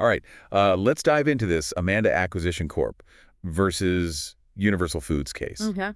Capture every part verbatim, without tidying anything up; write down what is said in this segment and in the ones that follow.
All right, uh, let's dive into this Amanda Acquisition Corp versus Universal Foods case. Okay.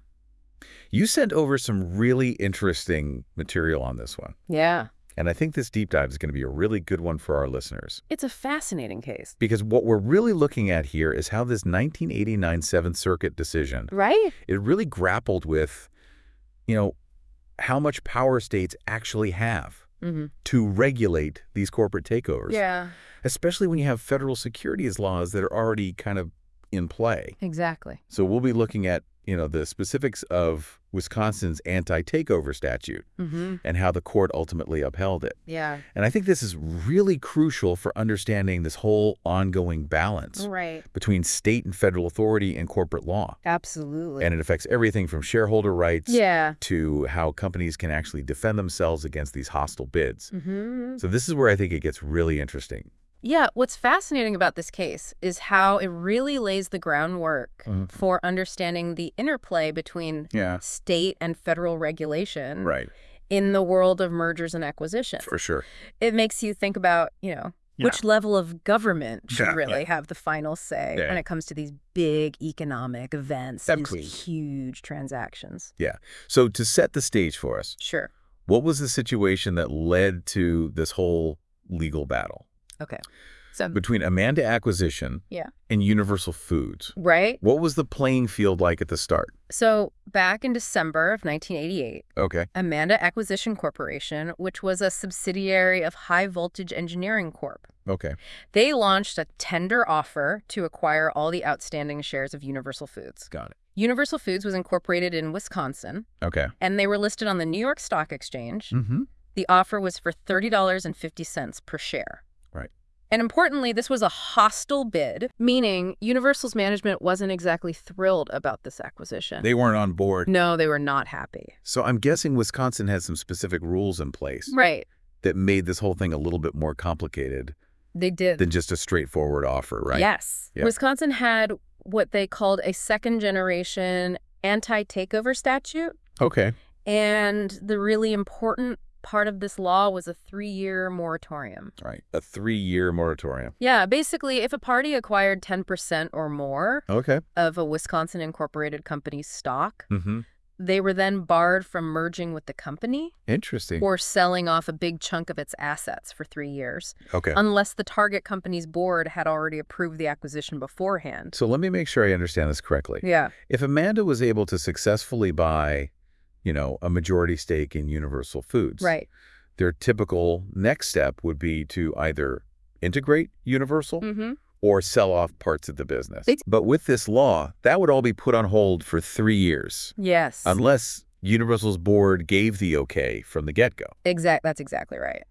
You sent over some really interesting material on this one. Yeah. And I think this deep dive is going to be a really good one for our listeners. It's a fascinating case. Because what we're really looking at here is how this nineteen eighty-nine Seventh Circuit decision, Right? it really grappled with, you know, how much power states actually have Mm-hmm. to regulate these corporate takeovers. Yeah. Especially when you have federal securities laws that are already kind of in play. Exactly. So we'll be looking at, you know, the specifics of Wisconsin's anti-takeover statute Mm-hmm. and how the court ultimately upheld it. Yeah. And I think this is really crucial for understanding this whole ongoing balance Right. between state and federal authority and corporate law. Absolutely. And it affects everything from shareholder rights yeah. to how companies can actually defend themselves against these hostile bids. Mm-hmm. So this is where I think it gets really interesting. Yeah, what's fascinating about this case is how it really lays the groundwork Mhm. for understanding the interplay between Yeah. state and federal regulation Right. in the world of mergers and acquisitions. For sure. It makes you think about, you know, Yeah. which level of government should Yeah, really yeah. have the final say Yeah. when it comes to these big economic events, Exactly. these huge transactions. Yeah. So to set the stage for us, Sure. what was the situation that led to this whole legal battle Okay. So, between Amanda Acquisition yeah. and Universal Foods? Right? What was the playing field like at the start? So back in December of nineteen eighty-eight, Okay. Amanda Acquisition Corporation, which was a subsidiary of High Voltage Engineering Corp, Okay. they launched a tender offer to acquire all the outstanding shares of Universal Foods. Got it. Universal Foods was incorporated in Wisconsin, Okay. and they were listed on the New York Stock Exchange. Mm-hmm. The offer was for thirty dollars and fifty cents per share. Right. And importantly, this was a hostile bid, meaning Universal's management wasn't exactly thrilled about this acquisition. They weren't on board. No, they were not happy. So I'm guessing Wisconsin has some specific rules in place Right. that made this whole thing a little bit more complicated They did. than just a straightforward offer, right? Yes. Yeah. Wisconsin had what they called a second generation anti-takeover statute. Okay. And the really important part of this law was a three-year moratorium. Right. A three-year moratorium. Yeah, basically, if a party acquired ten percent or more Okay. of a Wisconsin incorporated company's stock, Mm-hmm. they were then barred from merging with the company Interesting. or selling off a big chunk of its assets for three years, Okay. unless the target company's board had already approved the acquisition beforehand. So let me make sure I understand this correctly. Yeah. If Amanda was able to successfully buy, you know, a majority stake in Universal Foods, Right. their typical next step would be to either integrate Universal Mm-hmm. or sell off parts of the business. They- But with this law, that would all be put on hold for three years, Yes. unless Universal's board gave the okay from the get-go. Exact. That's exactly right.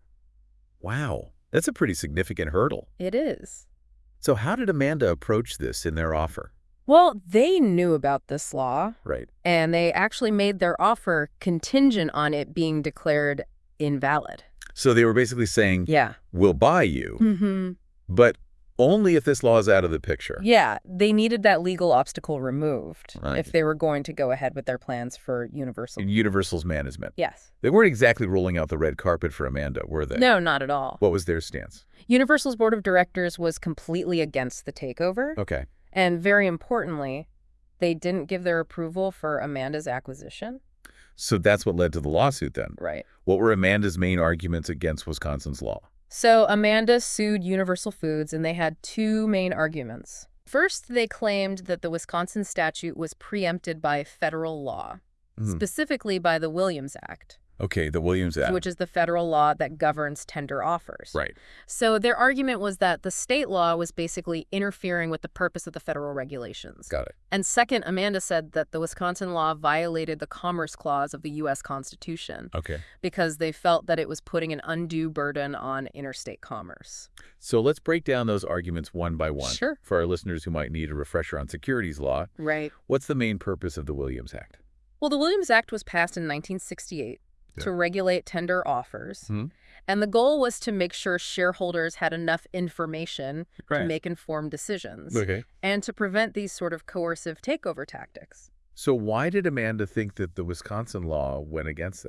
Wow. That's a pretty significant hurdle. It is. So how did Amanda approach this in their offer? Well, they knew about this law, Right. and they actually made their offer contingent on it being declared invalid. So they were basically saying, Yeah. we'll buy you, Mm-hmm. but only if this law is out of the picture. Yeah, they needed that legal obstacle removed Right. if they were going to go ahead with their plans for Universal. In Universal's management. Yes. They weren't exactly rolling out the red carpet for Amanda, were they? No, not at all. What was their stance? Universal's board of directors was completely against the takeover. Okay. And very importantly, they didn't give their approval for Amanda's acquisition. So that's what led to the lawsuit then. Right. What were Amanda's main arguments against Wisconsin's law? So Amanda sued Universal Foods, and they had two main arguments. First, they claimed that the Wisconsin statute was preempted by federal law, Hmm. specifically by the Williams Act, Okay, the Williams Act. which is the federal law that governs tender offers. Right. So their argument was that the state law was basically interfering with the purpose of the federal regulations. Got it. And second, Amanda said that the Wisconsin law violated the Commerce Clause of the U S Constitution Okay. because they felt that it was putting an undue burden on interstate commerce. So let's break down those arguments one by one. Sure. For our listeners who might need a refresher on securities law, Right. what's the main purpose of the Williams Act? Well, the Williams Act was passed in nineteen sixty-eight Yeah. to regulate tender offers. Hmm. And the goal was to make sure shareholders had enough information Right. to make informed decisions Okay. and to prevent these sort of coercive takeover tactics. So why did Amanda think that the Wisconsin law went against that?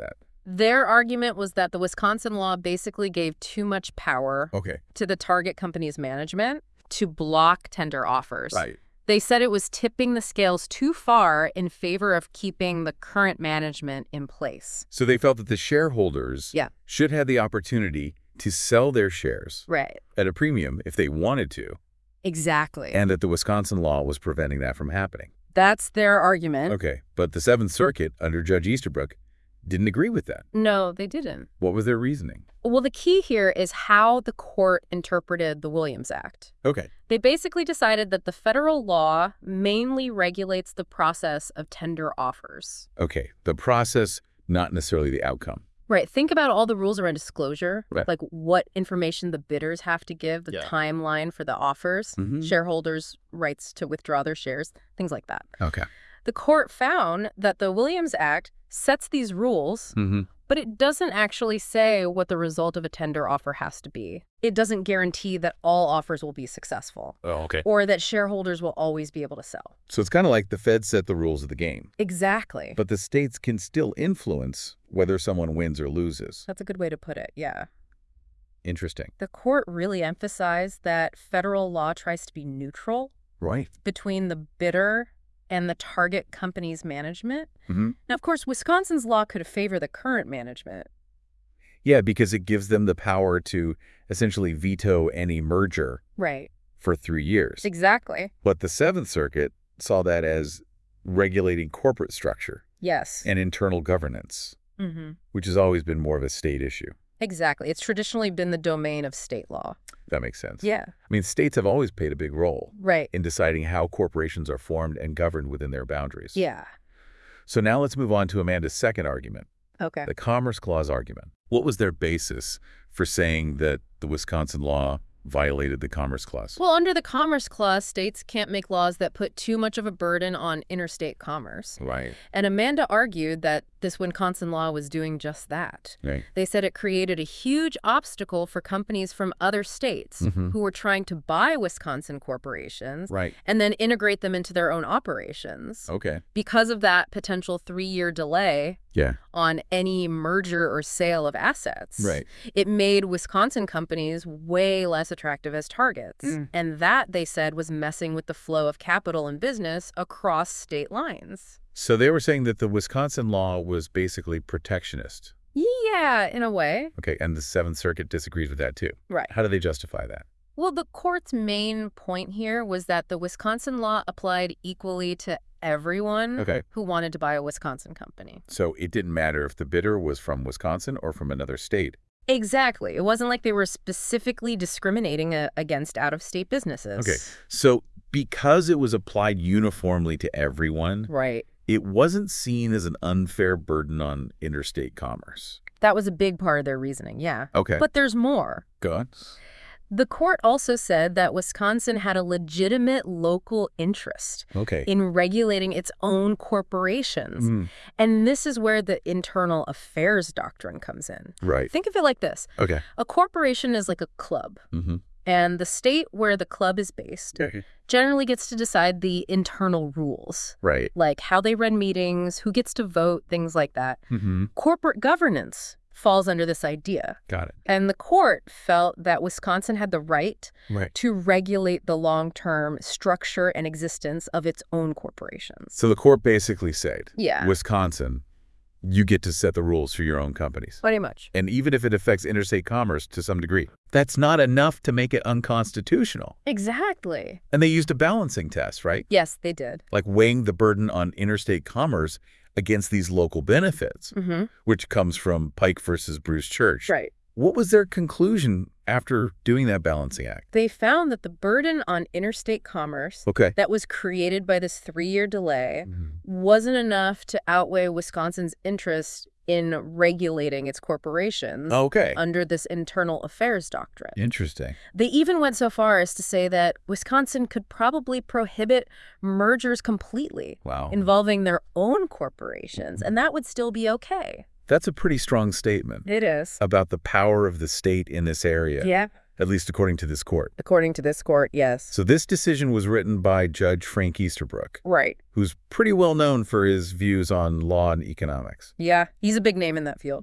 Their argument was that the Wisconsin law basically gave too much power Okay. to the target company's management to block tender offers. Right. They said it was tipping the scales too far in favor of keeping the current management in place. So they felt that the shareholders Yeah. should have the opportunity to sell their shares Right. at a premium if they wanted to, Exactly. and that the Wisconsin law was preventing that from happening. That's their argument. Okay, but the Seventh Circuit, under Judge Easterbrook, didn't agree with that. No, they didn't. What was their reasoning? Well, the key here is how the court interpreted the Williams Act. Okay. They basically decided that the federal law mainly regulates the process of tender offers. Okay, the process, not necessarily the outcome. Right. Think about all the rules around disclosure, Right. like what information the bidders have to give, the Yeah. timeline for the offers, Mhm. shareholders' rights to withdraw their shares, things like that. Okay. The court found that the Williams Act sets these rules, Mm-hmm. but it doesn't actually say what the result of a tender offer has to be. It doesn't guarantee that all offers will be successful Oh, okay. or that shareholders will always be able to sell. So it's kind of like the Fed set the rules of the game, Exactly. but the states can still influence whether someone wins or loses. That's a good way to put it, yeah. Interesting. The court really emphasized that federal law tries to be neutral Right. between the bidder and the target company's management. Mm-hmm. Now, of course, Wisconsin's law could favor the current management. Yeah, because it gives them the power to essentially veto any merger Right. for three years. Exactly. But the Seventh Circuit saw that as regulating corporate structure Yes. and internal governance, Mm-hmm. which has always been more of a state issue. Exactly. It's traditionally been the domain of state law. That makes sense. Yeah. I mean, states have always played a big role Right. in deciding how corporations are formed and governed within their boundaries. Yeah. So now let's move on to Amanda's second argument, Okay. the Commerce Clause argument. What was their basis for saying that the Wisconsin law violated the Commerce Clause? Well, under the Commerce Clause, states can't make laws that put too much of a burden on interstate commerce. Right. And Amanda argued that this Wisconsin law was doing just that. Right. They said it created a huge obstacle for companies from other states Mhm. who were trying to buy Wisconsin corporations Right. and then integrate them into their own operations. Okay. Because of that potential three-year delay Yeah. on any merger or sale of assets, Right. it made Wisconsin companies way less attractive as targets. Mm. And that, they said, was messing with the flow of capital and business across state lines. So they were saying that the Wisconsin law was basically protectionist. Yeah, in a way. Okay, and the Seventh Circuit disagrees with that too. Right. How do they justify that? Well, the court's main point here was that the Wisconsin law applied equally to everyone Okay. who wanted to buy a Wisconsin company. So it didn't matter if the bidder was from Wisconsin or from another state. Exactly. It wasn't like they were specifically discriminating uh, against out-of-state businesses. Okay. So because it was applied uniformly to everyone, Right. it wasn't seen as an unfair burden on interstate commerce. That was a big part of their reasoning, yeah. Okay. But there's more. Go on. The court also said that Wisconsin had a legitimate local interest Okay. in regulating its own corporations. Mm, And this is where the internal affairs doctrine comes in. right. Think of it like this. Okay. A corporation is like a club, Mm-hmm. and the state where the club is based generally gets to decide the internal rules, Right. like how they run meetings, who gets to vote, things like that. Mm-hmm. Corporate governance falls under this idea. Got it. And the court felt that Wisconsin had the right Right. to regulate the long-term structure and existence of its own corporations. So the court basically said, Yeah, Wisconsin, you get to set the rules for your own companies. pretty much. And even if it affects interstate commerce to some degree, that's not enough to make it unconstitutional. Exactly. And they used a balancing test, right? Yes, they did. Like weighing the burden on interstate commerce against these local benefits, Mm-hmm. which comes from Pike versus Bruce Church. Right. What was their conclusion after doing that balancing act? They found that the burden on interstate commerce Okay. that was created by this three-year delay Mhm. wasn't enough to outweigh Wisconsin's interest in regulating its corporations Okay. under this internal affairs doctrine. Interesting. They even went so far as to say that Wisconsin could probably prohibit mergers completely Wow. involving their own corporations, and that would still be okay. That's a pretty strong statement It is. about the power of the state in this area, Yeah. at least according to this court. According to this court, yes. So this decision was written by Judge Frank Easterbrook, Right. who's pretty well known for his views on law and economics. Yeah. He's a big name in that field.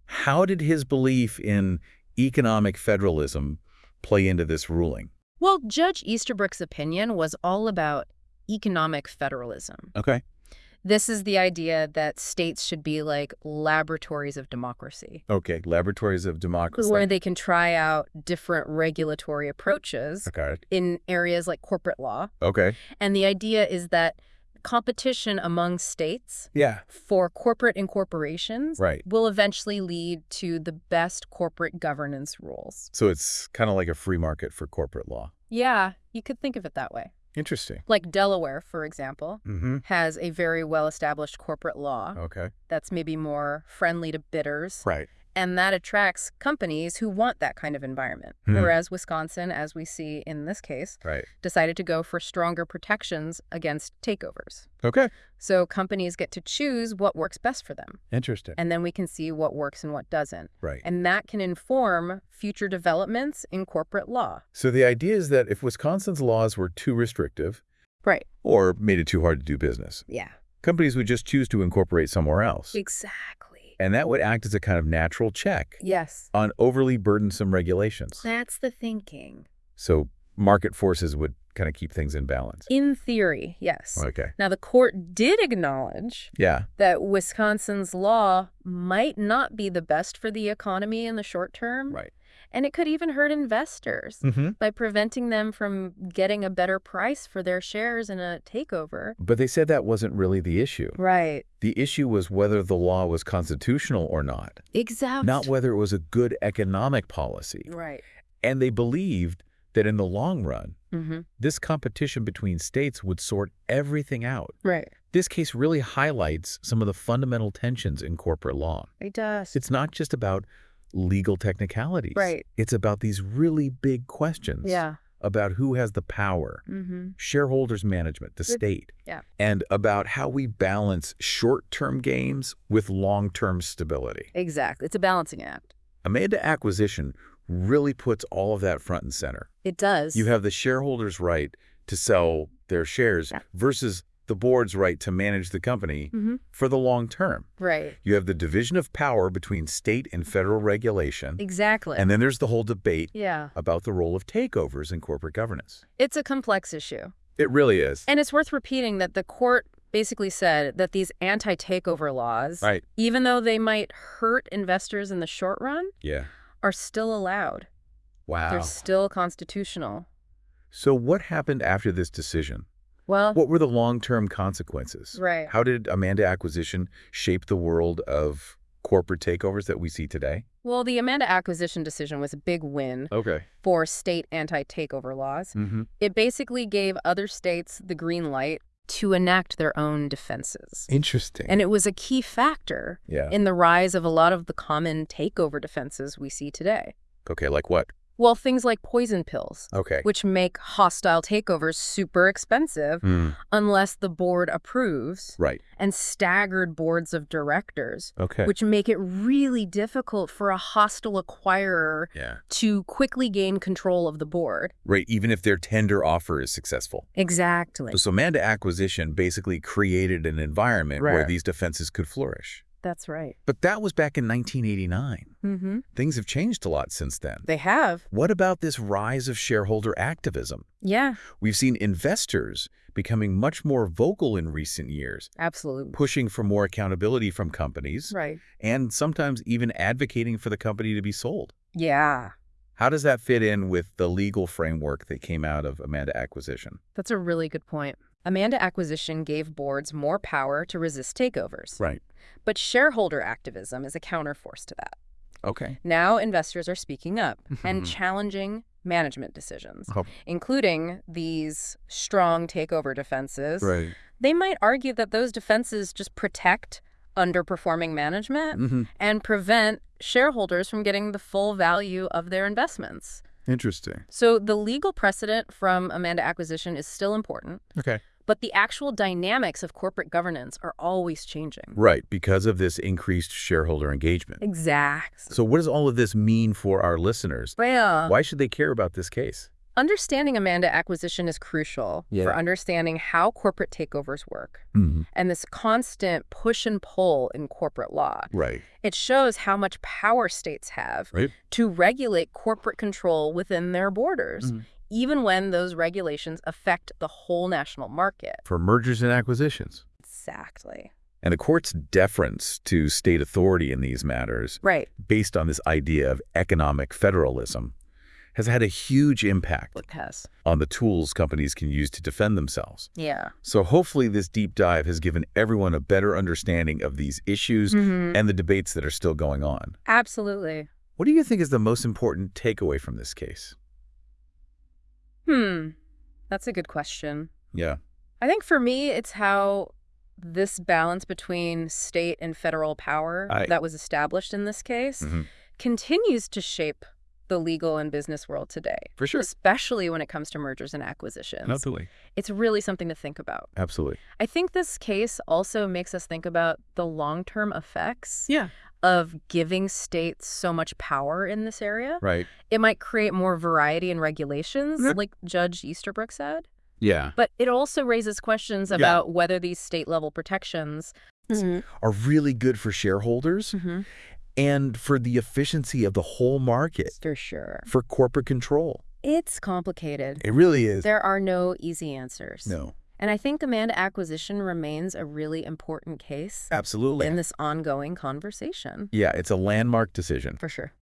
How did his belief in economic federalism play into this ruling? Well, Judge Easterbrook's opinion was all about economic federalism. Okay. This is the idea that states should be like laboratories of democracy, Okay, laboratories of democracy. where they can try out different regulatory approaches Okay. in areas like corporate law. Okay. And the idea is that competition among states Yeah. for corporate incorporations Right. will eventually lead to the best corporate governance rules. So it's kind of like a free market for corporate law. Yeah, you could think of it that way. Interesting. Like Delaware, for example, Mm-hmm. has a very well-established corporate law Okay. that's maybe more friendly to bidders. Right. And that attracts companies who want that kind of environment. Hmm. Whereas Wisconsin, as we see in this case, Right. decided to go for stronger protections against takeovers. Okay. So companies get to choose what works best for them. Interesting. And then we can see what works and what doesn't. Right. And that can inform future developments in corporate law. So the idea is that if Wisconsin's laws were too restrictive Right. or made it too hard to do business, Yeah. companies would just choose to incorporate somewhere else. Exactly. And that would act as a kind of natural check Yes. on overly burdensome regulations. That's the thinking. So market forces would kind of keep things in balance. In theory, yes. Okay. Now, the court did acknowledge Yeah. that Wisconsin's law might not be the best for the economy in the short term. Right. And it could even hurt investors Mm-hmm. by preventing them from getting a better price for their shares in a takeover. But they said that wasn't really the issue. Right. The issue was whether the law was constitutional or not, Exactly. not whether it was a good economic policy. Right. And they believed that in the long run, Mm-hmm. this competition between states would sort everything out. Right. This case really highlights some of the fundamental tensions in corporate law. It does. It's not just about legal technicalities. Right. It's about these really big questions Yeah. about who has the power, Mm-hmm. shareholders management, the state, Yeah. and about how we balance short-term gains with long-term stability. Exactly. It's a balancing act. Amanda Acquisition really puts all of that front and center. It does. You have the shareholders' right to sell their shares Yeah. versus the board's right to manage the company Mm-hmm. for the long term. Right. You have the division of power between state and federal regulation. Exactly. And then there's the whole debate yeah. about the role of takeovers in corporate governance. It's a complex issue. It really is. And it's worth repeating that the court basically said that these anti-takeover laws, Right. even though they might hurt investors in the short run, Yeah. are still allowed. Wow. They're still constitutional. So what happened after this decision? Well, What were the long-term consequences? right. How did Amanda Acquisition shape the world of corporate takeovers that we see today? Well, the Amanda Acquisition decision was a big win Okay. for state anti-takeover laws. Mm-hmm. It basically gave other states the green light to enact their own defenses. Interesting. And it was a key factor yeah. in the rise of a lot of the common takeover defenses we see today. Okay, like what? Well, things like poison pills, Okay. which make hostile takeovers super expensive Mm, unless the board approves, right. and staggered boards of directors, Okay. which make it really difficult for a hostile acquirer yeah. to quickly gain control of the board. Right, even if their tender offer is successful. Exactly. So Amanda Acquisition basically created an environment where Right. these defenses could flourish. That's right. But that was back in nineteen eighty-nine. Mm-hmm. Things have changed a lot since then. They have. What about this rise of shareholder activism? Yeah, We've seen investors becoming much more vocal in recent years, absolutely. pushing for more accountability from companies, Right. and sometimes even advocating for the company to be sold. Yeah, How does that fit in with the legal framework that came out of Amanda Acquisition? that's a really good point. Amanda Acquisition gave boards more power to resist takeovers. Right. But shareholder activism is a counterforce to that. Okay. Now investors are speaking up and challenging management decisions, Oh. including these strong takeover defenses. Right. They might argue that those defenses just protect underperforming management Mm-hmm. and prevent shareholders from getting the full value of their investments. Interesting. So the legal precedent from Amanda Acquisition is still important, Okay. but the actual dynamics of corporate governance are always changing. Right, because of this increased shareholder engagement. Exactly. So what does all of this mean for our listeners? Well, Why should they care about this case? Understanding Amanda acquisition is crucial Yeah. for understanding how corporate takeovers work Hmm. and this constant push and pull in corporate law. Right. It shows how much power states have Right. to regulate corporate control within their borders, Mhm. even when those regulations affect the whole national market. For mergers and acquisitions. Exactly. And the court's deference to state authority in these matters, Right. based on this idea of economic federalism, has had a huge impact It has. on the tools companies can use to defend themselves. Yeah. So hopefully this deep dive has given everyone a better understanding of these issues Mhm. and the debates that are still going on. Absolutely. What do you think is the most important takeaway from this case? Hmm. That's a good question. Yeah. I think for me, it's how this balance between state and federal power I- that was established in this case Mhm. continues to shape the legal and business world today, For sure. especially when it comes to mergers and acquisitions. Absolutely. It's really something to think about. Absolutely. I think this case also makes us think about the long-term effects Yeah. of giving states so much power in this area. Right. It might create more variety in regulations, Mhm. like Judge Easterbrook said. Yeah. But it also raises questions Yeah. about whether these state-level protections Are really good for shareholders and for the efficiency of the whole market, for sure. for corporate control. It's complicated. It really is. There are no easy answers. No. And I think Amanda acquisition remains a really important case Absolutely. in this ongoing conversation. Yeah, it's a landmark decision. For sure.